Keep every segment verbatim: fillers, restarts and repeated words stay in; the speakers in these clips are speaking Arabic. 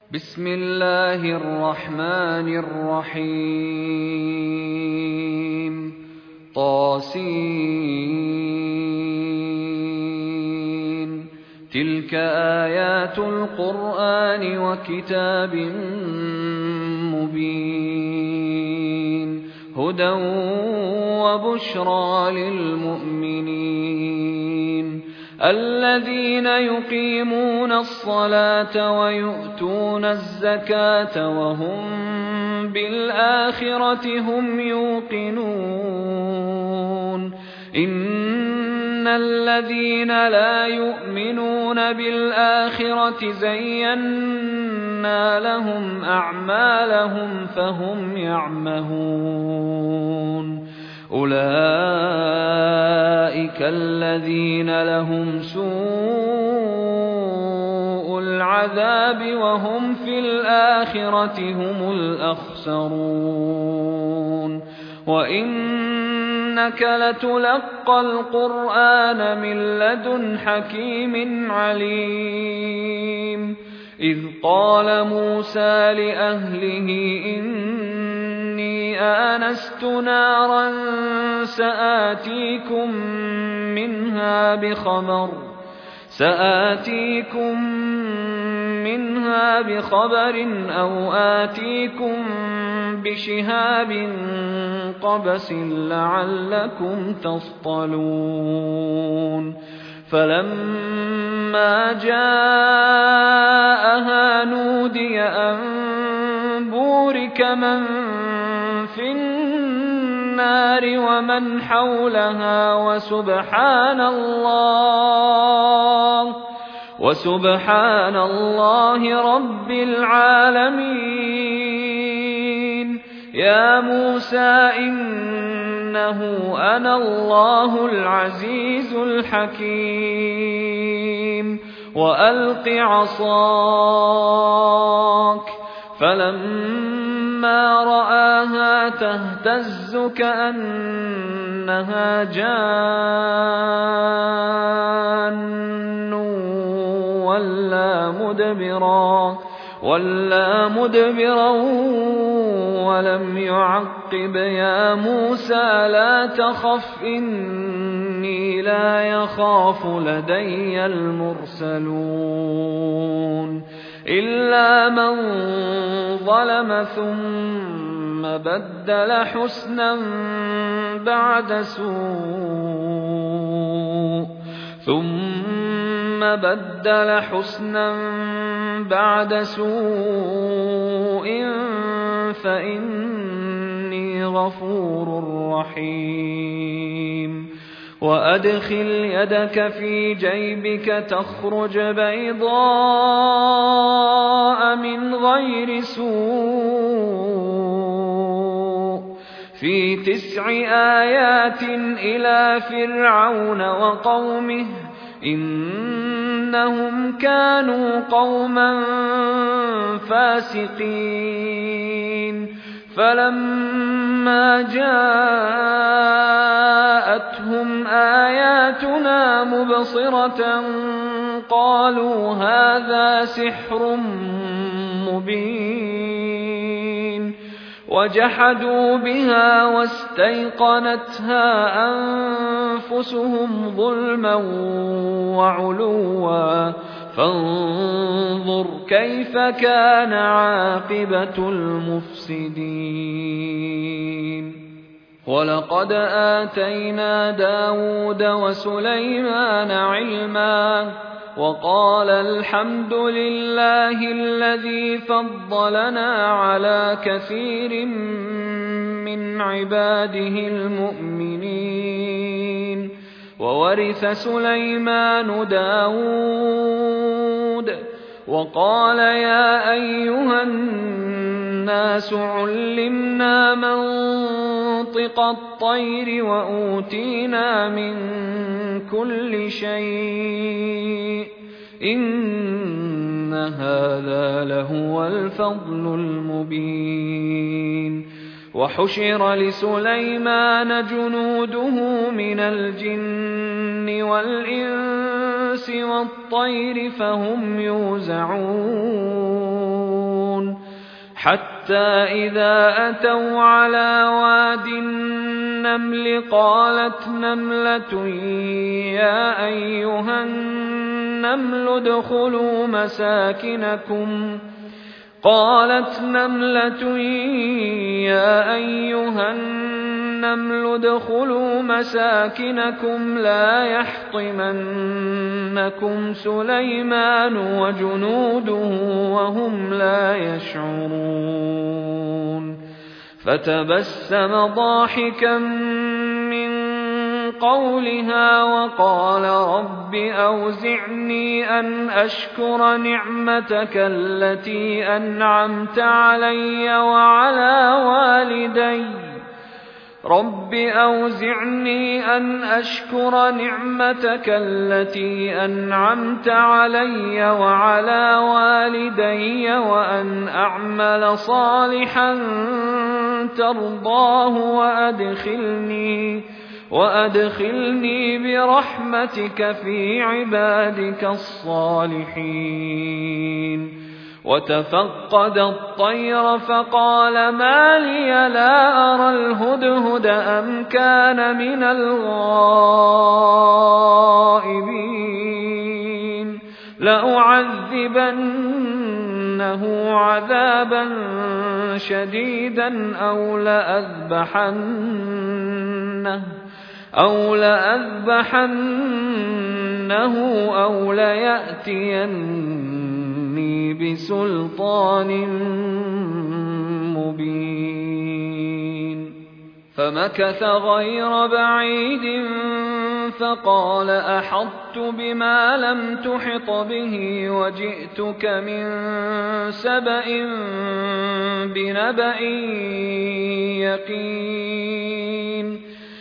بسم الله الرحمن الرحيم طاسين تلك آيات القرآن وكتاب مبين هدى وبشرى للمؤمنين الذين يقيمون الصلاة ويؤتون الزكاة وهم بالآخرة هم يوقنون إن الذين لا يؤمنون بالآخرة زينا لهم أعمالهم فهم يعمهون أولئك الذين لهم سوء العذاب وهم في الآخرة هم الأخسرون وإنك لتلقى القرآن من لدن حكيم عليم إذ قال موسى لأهله إني آنست نارا سآتيكم منها بخبر سآتيكم منها بخبر أو آتيكم بشهاب قبس لعلكم تصطلون فلما جاءها نودي أن بورك من في النار ومن حولها وسبحان الله وسبحان الله رب العالمين يا موسى إنه أنا الله العزيز الحكيم وألق عصاك فلما رآها تهتز كأنها جان ولا مدبرا ولا مدبرا ولم يعقب يا موسى لا تخف إني لا يخاف لدي المرسلون إلا من ظلم ثم بدل حسنا بعد سوء ثم بدل حسنا بعد سوء فإني غفور رحيم وأدخل يدك في جيبك تخرج بيضاء من غير سوء في تسع آيات إلى فرعون وقومه إنهم كانوا قوما فاسقين فلما جاءتهم آياتنا مبصرة قالوا هذا سحر مبين وجحدوا بها واستيقنتها أنفسهم ظلما وعلوا فانظر كيف كان عاقبة المفسدين ولقد آتينا داود وسليمان علما وقال الحمد لله الذي فضلنا على كثير من عباده المؤمنين وورث سليمان داود وقال يا أيها الناس علمنا منطق الطير وأوتينا من كل شيء إن هذا لهو الفضل المبين وحشر لسليمان جنوده من الجن والإنس والطير فهم يوزعون حتى إذا أتوا على واد النمل قالت نملة يا أيها النمل ادخلوا مساكنكم قالت نملة يا أيها النمل ادخلوا مساكنكم لا يحطمنكم سليمان وجنوده وهم لا يشعرون فتبسم ضاحكا من قولها وقال رب أوزعني أن أشكر نعمتك التي أنعمت علي وعلى والدي رب أوزعني أن أشكر نعمتك التي أنعمت علي وعلى والدي وأن أعمل صالحا ترضاه وأدخلني وأدخلني برحمتك في عبادك الصالحين وتفقد الطير فقال ما لي لا أرى الهدهد أم كان من الغائبين لأعذبنه عذابا شديدا أو لأذبحنه أو لأذبحنه أو ليأتيني بسلطان مبين فمكث غير بعيد فقال أحطت بما لم تحط به وجئتك من سبأ بنبأ يقين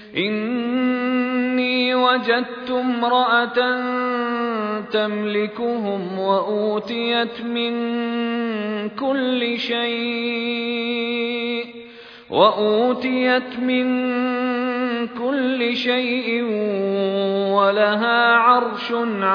إني وجدت امرأة تملكهم وأوتيت من كل شيء وأوتيت من كل شيء ولها عرش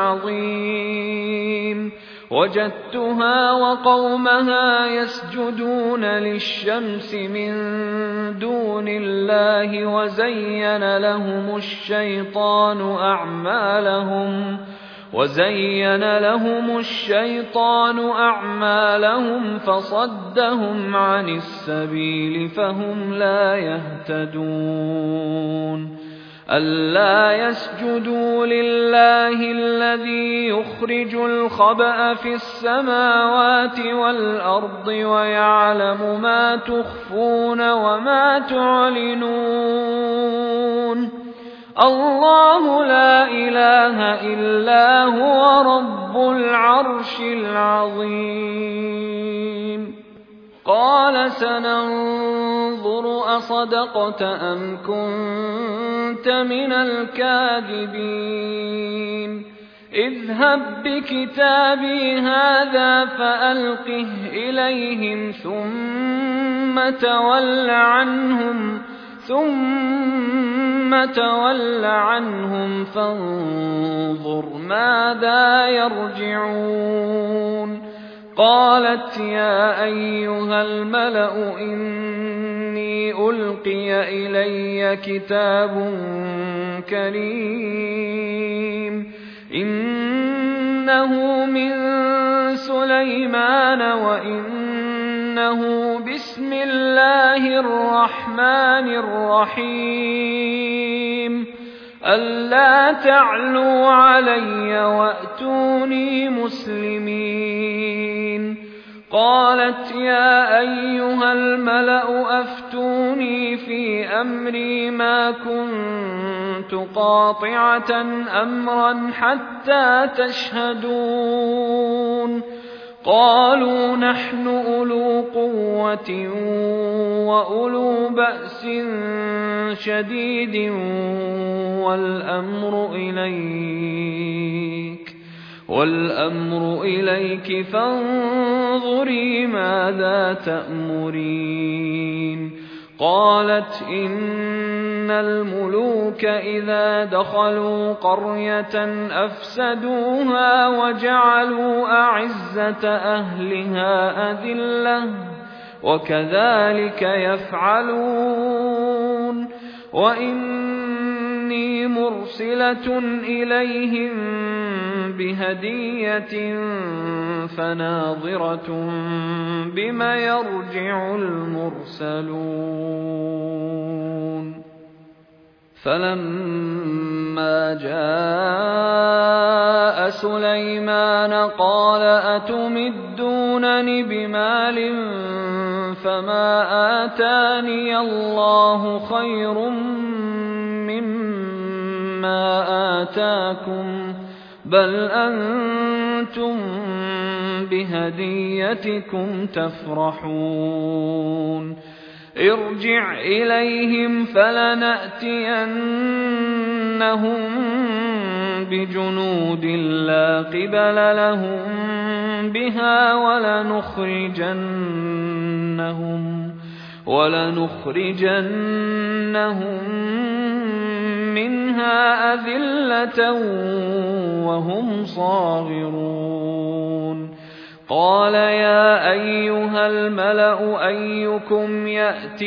عظيم وجدتها وقومها يسجدون للشمس من دون الله وزين لهم الشيطان أعمالهم وزين لهم الشيطان أعمالهم فصدهم عن السبيل فهم لا يهتدون ألا يسجدوا لله الذي يخرج الخبأ في السماوات والأرض ويعلم ما تخفون وما تعلنون الله لا إله إلا هو رب العرش العظيم قال سننظر أصدقت أم كنت من الكاذبين اذهب بكتابي هذا فألقه إليهم ثم تول عنهم ثم تول عنهم فانظر ماذا يرجعون قالت يا أيها الملأ إني ألقي إلي كتاب كريم إنه من سليمان وإنه بسم الله الرحمن الرحيم ألا تعلوا علي وأتوني مسلمين قالت يا أيها الملأ أفتوني في أمري ما كنت قاطعة أمرا حتى تشهدون قالوا نحن أولو قوة وأولو بأس شديد والأمر إليك والأمر إليك فانظري ماذا تأمرين قالت إن الملوك إذا دخلوا قرية أفسدوها وجعلوا أعزة أهلها أذلة وكذلك يفعلون وإني مرسلة إليهم بهدية فناظرة بم يرجع المرسلون فلما جاء سليمان قال أتمدونني بمال فما آتاني الله خير مما آتاكم بل أنتم بهديتكم تفرحون ارجع إليهم فلنأتينهم بجنود لا قبل لهم بها ولنخرجنهم ولنخرجنهم منها أذلة وهم صاغرون قال يا أيها الملأ أيكم يأتي